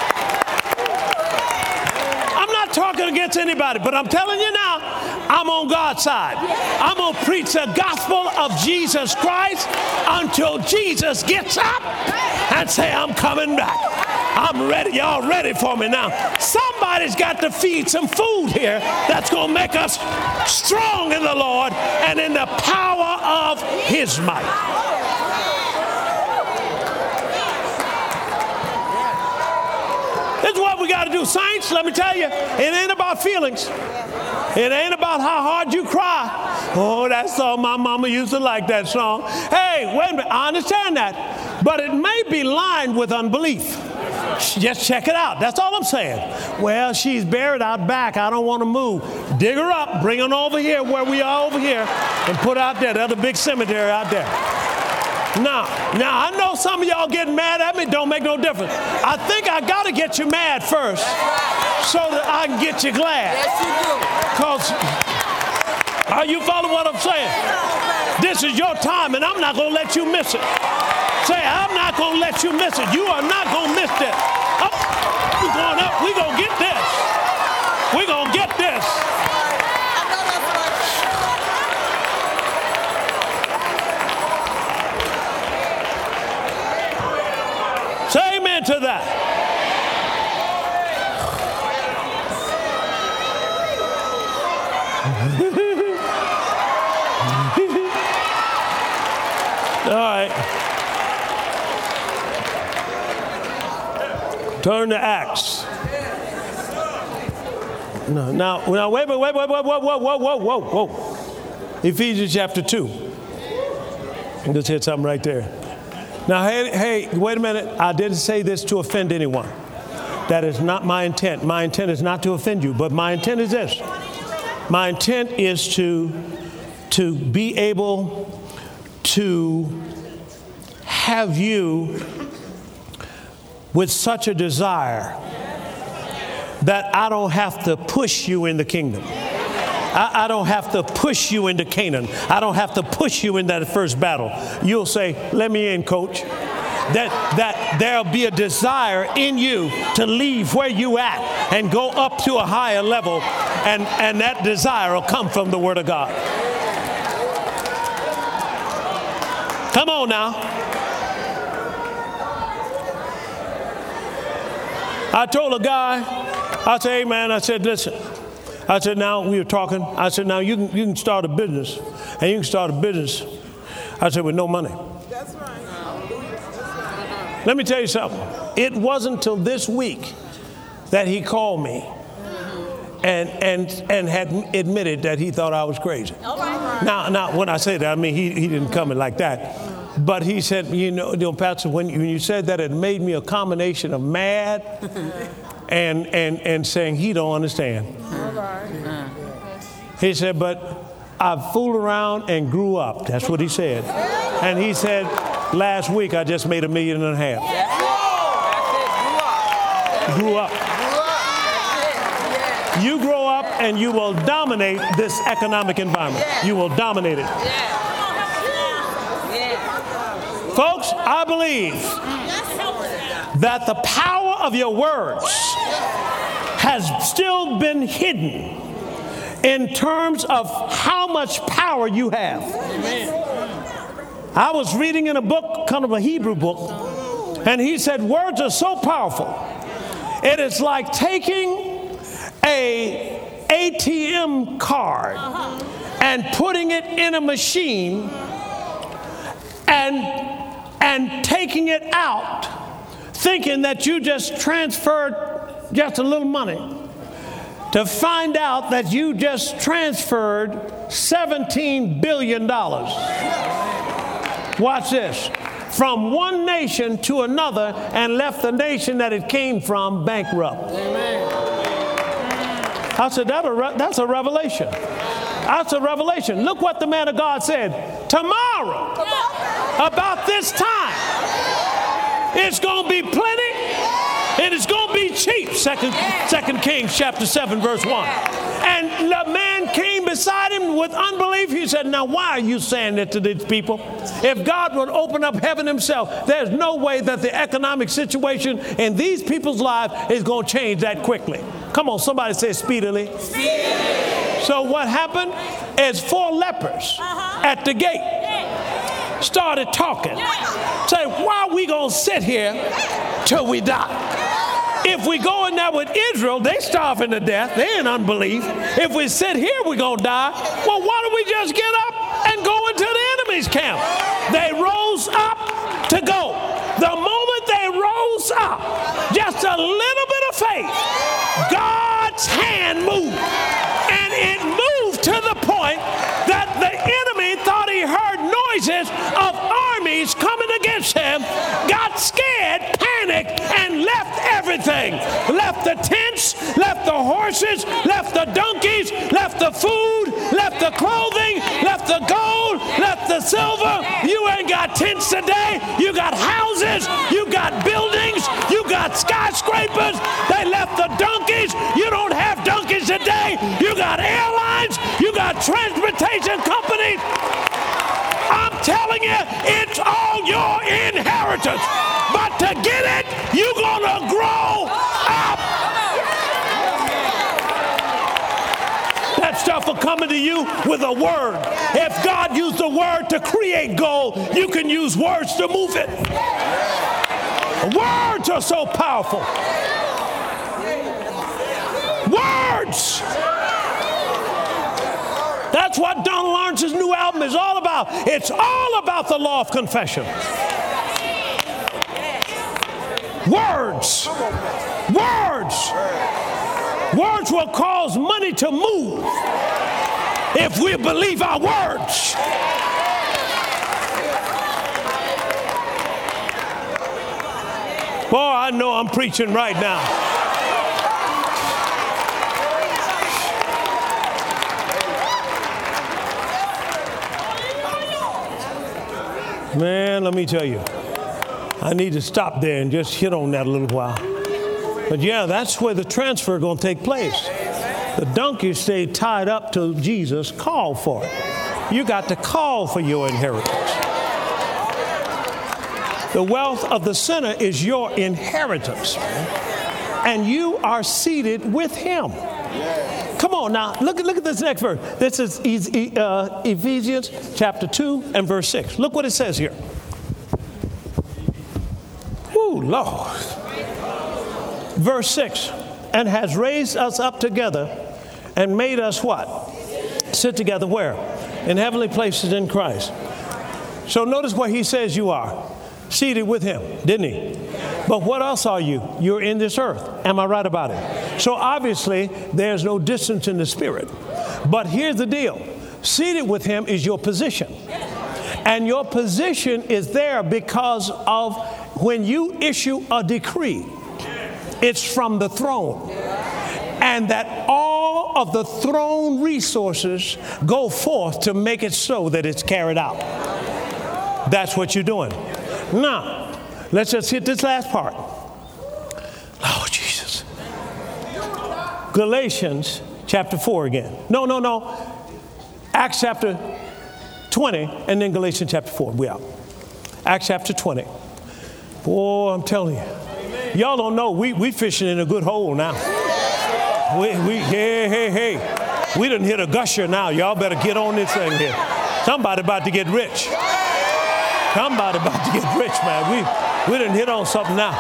I'm not talking against anybody, but I'm telling you now, I'm on God's side. I'm going to preach the gospel of Jesus Christ until Jesus gets up and say, I'm coming back. I'm ready. Y'all ready for me now? Somebody's got to feed some food here that's going to make us strong in the Lord and in the power of his might. This is what we got to do, saints. Let me tell you, it ain't about feelings. It ain't about how hard you cry. Oh, that song, my mama used to like that song. Hey, Hey, wait a minute. I understand that. But it may be lined with unbelief. Just check it out. That's all I'm saying. Well, she's buried out back. I don't want to move. Dig her up. Bring her over here where we are over here and put her out there. There's a big cemetery out there. Now, I know some of y'all getting mad at me. Don't make no difference. I think I got to get you mad first so that I can get you glad. Yes, you do. Because, are you following what I'm saying? This is your time, and I'm not going to let you miss it. Say, I'm not going to let you miss it. You are not going to miss this. Up, we're going up. We're going to get this. We're going to get this. Say amen to that. All right. Turn to Acts. Now, wait. Whoa. Ephesians chapter 2. Just hit something right there. Now, hey, wait a minute. I didn't say this to offend anyone. That is not my intent. My intent is not to offend you, but my intent is this. My intent is to be able to have you with such a desire that I don't have to push you in the kingdom. I don't have to push you into Canaan. I don't have to push you in that first battle. You'll say, let me in, coach. That there'll be a desire in you to leave where you at and go up to a higher level, and that desire will come from the Word of God. Come on now. I told a guy, I said, hey man, I said, listen. I said, now we were talking. I said, now you can start a business, and you can start a business. I said, with no money. That's right. Let me tell you something. It wasn't until this week that he called me and had admitted that he thought I was crazy. All right. Now, when I say that, I mean he didn't come in like that. But he said, you know, Pastor, when you said that, it made me a combination of mad and saying he don't understand. All right. He said, but I fooled around and grew up. That's what he said. And he said, last week I just made $1.5 million. Grew up. You grow up and you will dominate this economic environment. You will dominate it. Folks, I believe that the power of your words has still been hidden in terms of how much power you have. I was reading in a book, kind of a Hebrew book, and he said words are so powerful. It is like taking a ATM card and putting it in a machine and taking it out, thinking that you just transferred just a little money, to find out that you just transferred $17 billion. Watch this. From one nation to another, and left the nation that it came from bankrupt. I said, that's a revelation. That's a revelation. Look what the man of God said. Tomorrow, about this time, it's going to be plenty and it's going to be cheap. Second Kings chapter 7, verse 1. And the man came beside him with unbelief. He said, now why are you saying that to these people? If God would open up heaven himself, there's no way that the economic situation in these people's lives is going to change that quickly. Come on, somebody say speedily. So what happened is 4 lepers at the gate started talking. Say, why are we going to sit here till we die? If we go in there with Israel, they starving to death. They in unbelief. If we sit here, we're going to die. Well, why don't we just get up and go into the enemy's camp? They rose up to go. The moment they rose up, just a little bit of faith, God's hand moved. And it moved to the point that the enemy thought he heard noises of armies Samson got scared, panicked, and left everything. Left the tents, left the horses, left the donkeys, left the food, left the clothing, left the gold, left the silver. You ain't got tents today. You got houses. You got buildings. You got skyscrapers. They left the donkeys. You don't have donkeys today. You got airlines. You got transportation companies. I'm telling you, it's all your inheritance. But to get it, you're going to grow up. That stuff will come into you with a word. If God used the word to create gold, you can use words to move it. Words are so powerful. Words. That's what Donald Lawrence's new album is all about. It's all about the law of confession. Words. Words. Words will cause money to move if we believe our words. Boy, I know I'm preaching right now. Man, let me tell you, I need to stop there and just hit on that a little while. But yeah, that's where the transfer is going to take place. The donkey stayed tied up till Jesus called for it. You got to call for your inheritance. The wealth of the sinner is your inheritance. And you are seated with him. Come on now, look at this next verse. This is Ephesians chapter 2 and verse 6. Look what it says here. Ooh, Lord. Verse 6, and has raised us up together and made us what? Sit together where? In heavenly places in Christ. So notice where he says you are. Seated with him, didn't he? But what else are you? You're in this earth. Am I right about it? So obviously, there's no distance in the spirit. But here's the deal. Seated with him is your position. And your position is there because of when you issue a decree, it's from the throne. And that all of the throne resources go forth to make it so that it's carried out. That's what you're doing. Now, let's just hit this last part. Oh, Jesus. Galatians chapter 4 again. No. Acts chapter 20 and then Galatians chapter 4. We out. Acts chapter 20. Boy, I'm telling you. Y'all don't know. We fishing in a good hole now. Hey. We done hit a gusher now. Y'all better get on this thing here. Somebody about to get rich. Somebody about to get rich, man. We done hit on something now.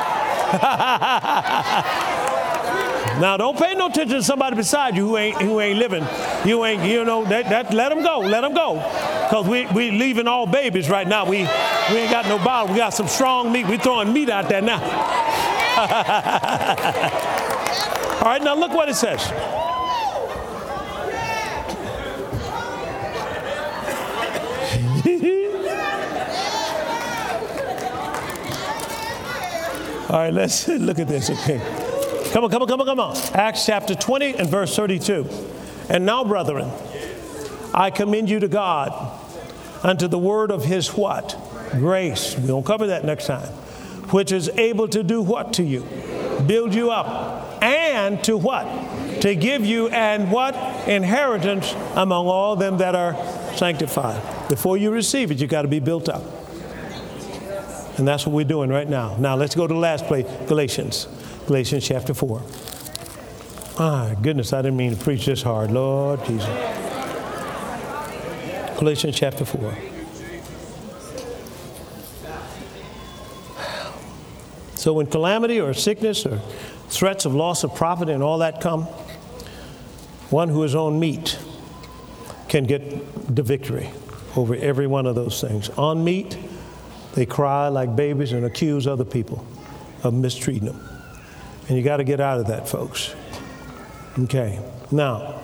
Now, don't pay no attention to somebody beside you who ain't living. That let them go. Let them go. Because we leaving all babies right now. We ain't got no bottle. We got some strong meat. We throwing meat out there now. All right, now look what it says. All right, let's look at this. Okay. Come on. Acts chapter 20 and verse 32. And now, brethren, I commend you to God unto the word of his what? Grace. We'll cover that next time. Which is able to do what to you? Build you up. And to what? To give you and what? Inheritance among all them that are sanctified. Before you receive it, you got to be built up. And that's what we're doing right now. Now let's go to the last place, Galatians chapter 4. My goodness, I didn't mean to preach this hard. Lord Jesus. Galatians chapter 4. So when calamity or sickness or threats of loss of profit and all that come, one who is on meat can get the victory over every one of those things. On meat, they cry like babies and accuse other people of mistreating them. And you got to get out of that, folks. Okay. Now,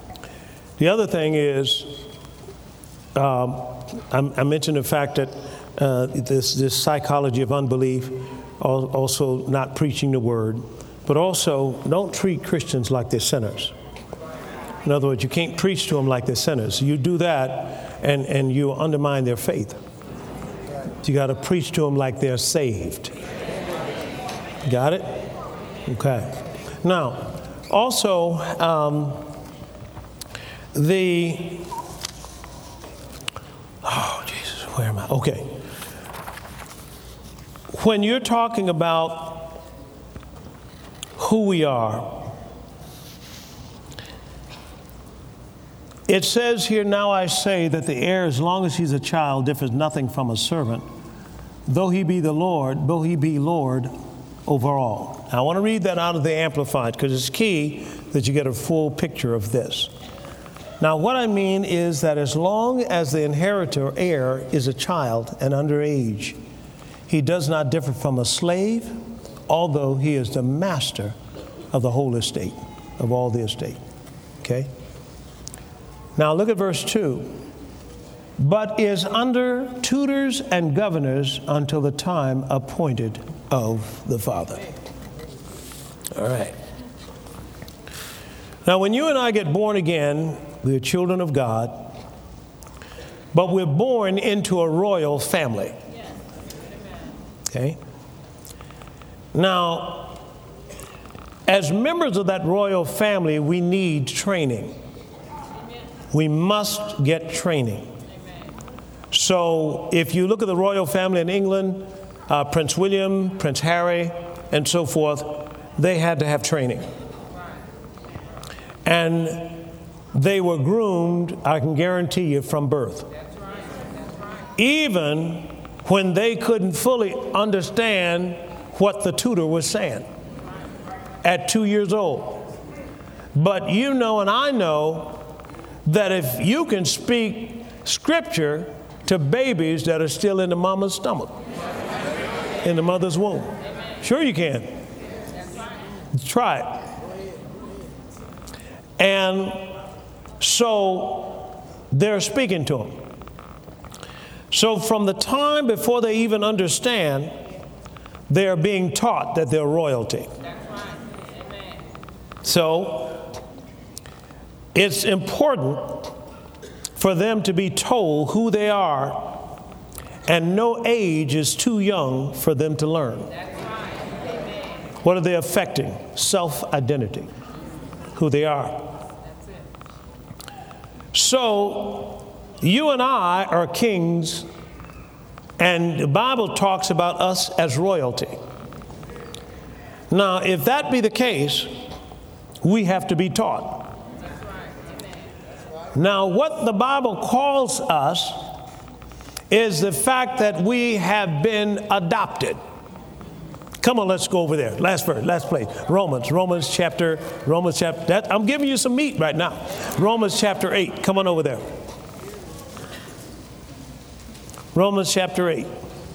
the other thing is, I mentioned the fact that this psychology of unbelief, also not preaching the word, but also don't treat Christians like they're sinners. In other words, you can't preach to them like they're sinners. You do that and you undermine their faith. You got to preach to them like they're saved. Got it? Okay. Now, also, where am I? Okay. When you're talking about who we are, it says here, now I say that the heir, as long as he's a child, differs nothing from a servant, though he be Lord over all. Now, I want to read that out of the Amplified because it's key that you get a full picture of this. Now, what I mean is that as long as the inheritor, heir, is a child and under age, he does not differ from a slave, although he is the master of the whole estate, of all the estate. Okay? Now look at verse 2. But is under tutors and governors until the time appointed of the Father. All right. Now when you and I get born again, we are children of God, but we're born into a royal family. Okay? Now, as members of that royal family, we need training. We must get training. So if you look at the royal family in England, Prince William, Prince Harry, and so forth, they had to have training. And they were groomed, I can guarantee you, from birth. Even when they couldn't fully understand what the tutor was saying at 2 years old. But you know and I know that if you can speak Scripture to babies that are still in the mama's stomach, in the mother's womb, sure you can. Try it. And so they're speaking to them. So from the time before they even understand, they are being taught that they're royalty. So it's important for them to be told who they are, and no age is too young for them to learn. What are they affecting? Self-identity, who they are. So you and I are kings, and the Bible talks about us as royalty. Now, if that be the case, we have to be taught. Now, what the Bible calls us is the fact that we have been adopted. Come on, let's go over there. Last verse, last place. Romans chapter. I'm giving you some meat right now. Romans chapter 8. Come on over there. Romans chapter 8.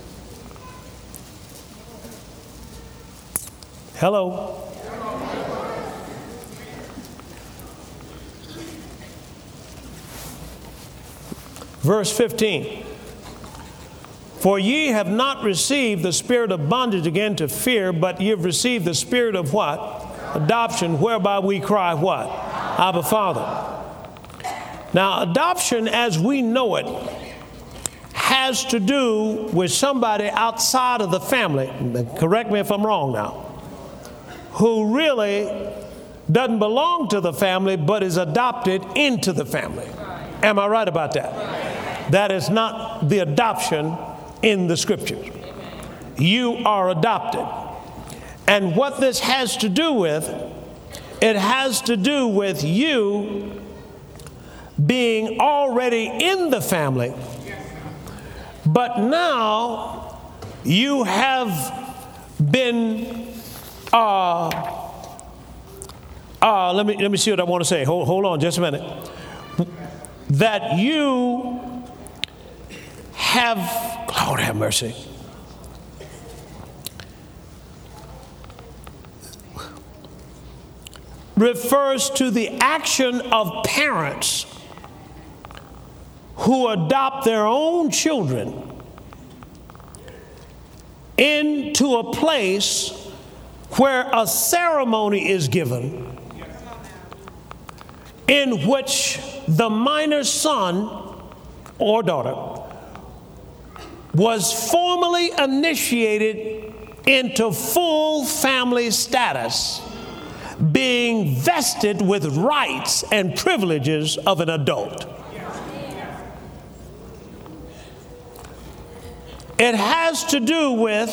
Hello. Verse 15. For ye have not received the spirit of bondage again to fear, but ye have received the spirit of what? Adoption, whereby we cry what? Abba, Father. Now, adoption as we know it has to do with somebody outside of the family, correct me if I'm wrong now, who really doesn't belong to the family but is adopted into the family. Am I right about that? That is not the adoption in the Scriptures. You are adopted. And what this has to do with, it has to do with you being already in the family, but now you have been, let me see what I want to say. Hold on just a minute. That you have, Lord have mercy. Refers to the action of parents who adopt their own children into a place where a ceremony is given in which the minor son or daughter was formally initiated into full family status, being vested with rights and privileges of an adult. It has to do with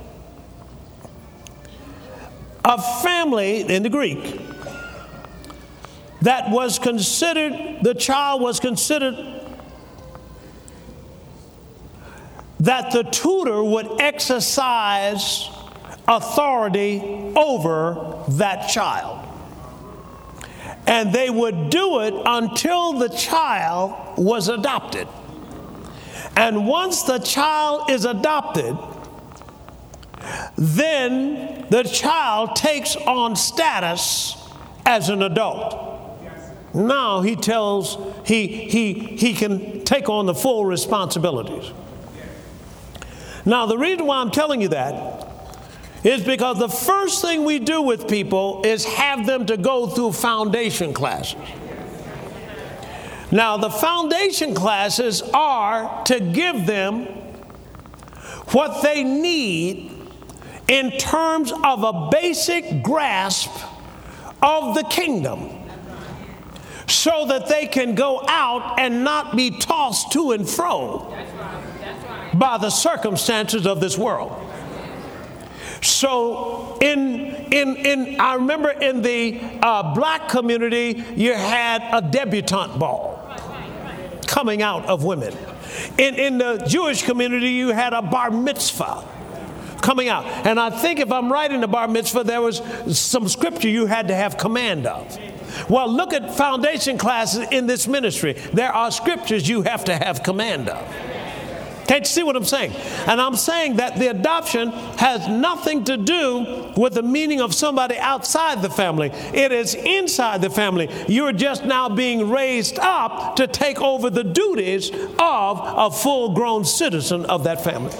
a family in the Greek that was considered, the child was considered that the tutor would exercise authority over that child. And they would do it until the child was adopted. And once the child is adopted, then the child takes on status as an adult. Now he tells he can take on the full responsibilities. Now the reason why I'm telling you that is because the first thing we do with people is have them to go through foundation classes. Now the foundation classes are to give them what they need in terms of a basic grasp of the kingdom, so that they can go out and not be tossed to and fro by the circumstances of this world. So I remember in the black community, you had a debutante ball coming out of women. In the Jewish community, you had a bar mitzvah coming out. And I think if I'm right in the bar mitzvah, there was some scripture you had to have command of. Well, look at foundation classes in this ministry. There are scriptures you have to have command of. Can't you see what I'm saying? And I'm saying that the adoption has nothing to do with the meaning of somebody outside the family. It is inside the family. You're just now being raised up to take over the duties of a full-grown citizen of that family.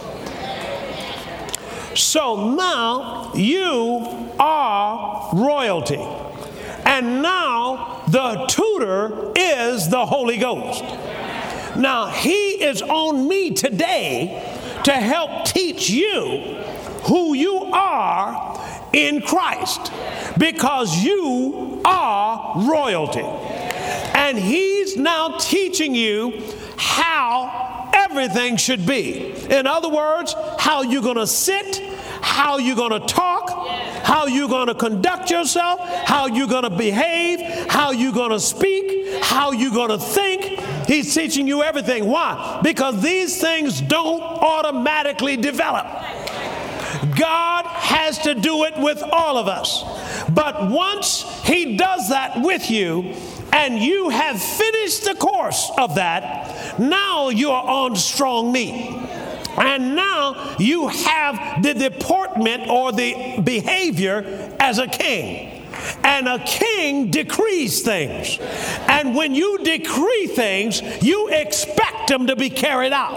So now you are royalty. And now the tutor is the Holy Ghost. Now he is on me today to help teach you who you are in Christ, because you are royalty. And he's now teaching you how everything should be. In other words, how you're going to sit, how you're going to talk, how you're going to conduct yourself, how you're going to behave, how you're going to speak, how you're going to think. He's teaching you everything. Why? Because these things don't automatically develop. God has to do it with all of us. But once he does that with you, and you have finished the course of that, now you are on strong meat. And now you have the deportment or the behavior as a king. And a king decrees things. And when you decree things, you expect them to be carried out.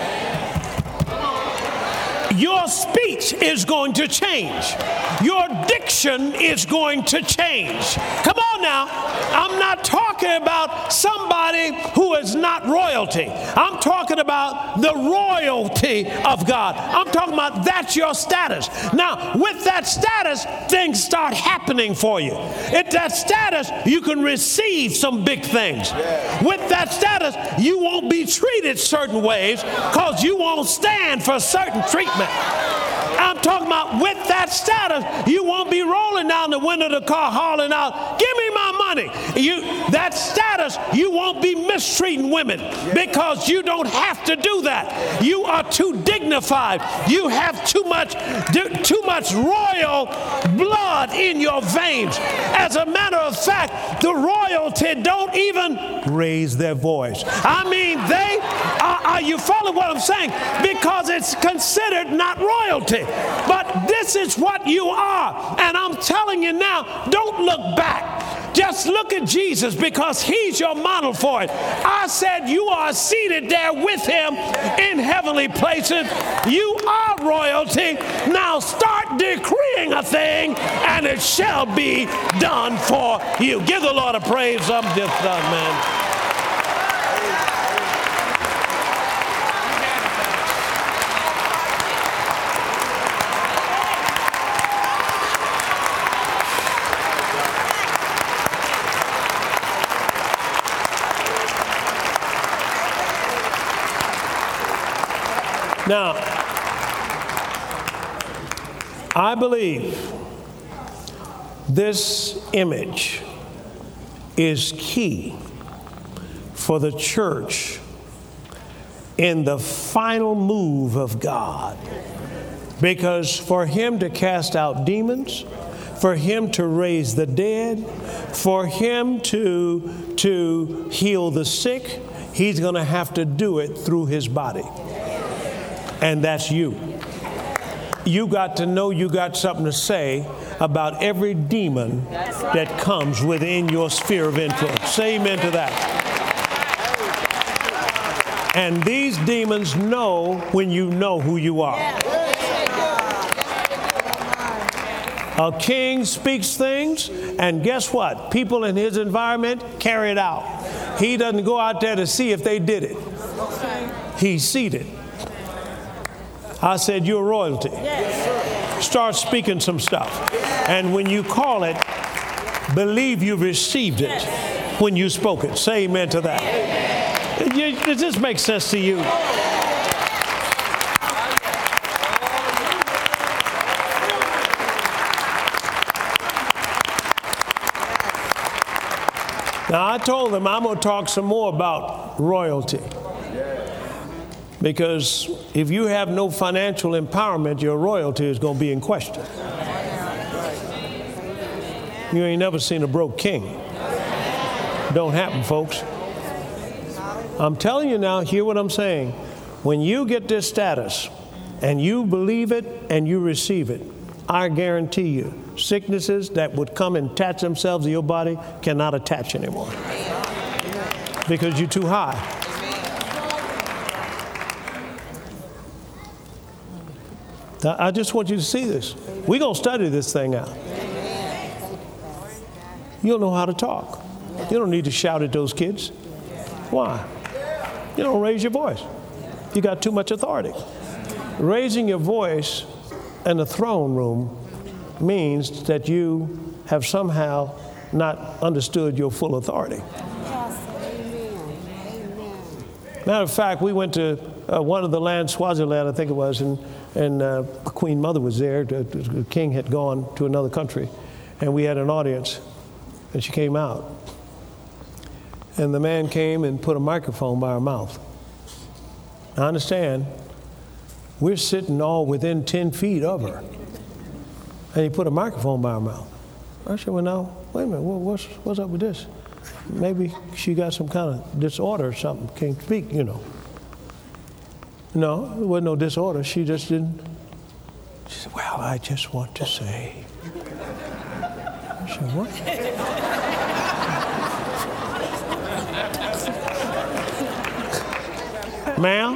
Your speech is going to change. Your diction is going to change. Come on now. I'm not talking about somebody who is not royalty. I'm talking about the royalty of God. I'm talking about that's your status. Now, with that status, things start happening for you. At that status, you can receive some big things. With that status, you won't be treated certain ways because you won't stand for certain treatment. I'm talking about with that status, you won't be rolling down the window of the car hollering out, "Give me my money." That status, you won't be mistreating women because you don't have to do that. You are too dignified. You have too much royal blood in your veins. As a matter of fact, the royalty don't even raise their voice. I mean, they are Are you following what I'm saying? Because it's considered not royalty. But this is what you are. And I'm telling you now, don't look back. Just look at Jesus, because he's your model for it. I said you are seated there with him in heavenly places. You are royalty. Now start decreeing a thing and it shall be done for you. Give the Lord a praise. I'm just done, man. Now, I believe this image is key for the church in the final move of God. Because for him to cast out demons, for him to raise the dead, for him to heal the sick, he's going to have to do it through his body. And that's you. You got to know you got something to say about every demon that comes within your sphere of influence. Say amen to that. And these demons know when you know who you are. A king speaks things, and guess what? People in his environment carry it out. He doesn't go out there to see if they did it. He's seated. I said, you're royalty. Start speaking some stuff. And when you call it, believe you received it when you spoke it. Say amen to that. Does this make sense to you? Now, I told them I'm going to talk some more about royalty. Because if you have no financial empowerment, your royalty is going to be in question. You ain't never seen a broke king. Don't happen, folks. I'm telling you now, hear what I'm saying. When you get this status and you believe it and you receive it, I guarantee you, sicknesses that would come and attach themselves to your body cannot attach anymore. Because you're too high. I just want you to see this. We're going to study this thing out. You don't know how to talk. You don't need to shout at those kids. Why? You don't raise your voice. You got too much authority. Raising your voice in the throne room means that you have somehow not understood your full authority. Matter of fact, we went to one of the lands, Swaziland, I think it was, and Queen Mother was there. The king had gone to another country, and we had an audience, and she came out. And the man came and put a microphone by her mouth. Now, understand, we're sitting all within 10 feet of her, and he put a microphone by her mouth. I said, well, now, wait a minute, what's up with this? Maybe she got some kind of disorder or something, can't speak, you know. No, there wasn't no disorder. She just didn't. She said, well, I just want to say. I said, what? Ma'am?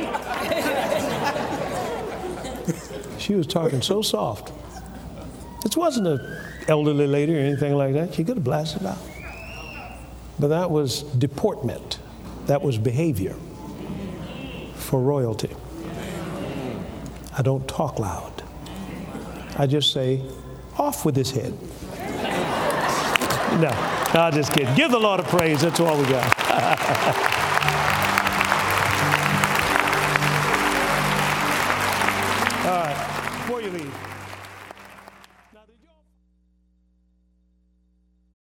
She was talking so soft. This wasn't an elderly lady or anything like that. She could have blasted out. But that was deportment. That was behavior for royalty. I don't talk loud. I just say, off with his head. No, I'm just kidding. Give the Lord a praise. That's all we got. All right, before you leave.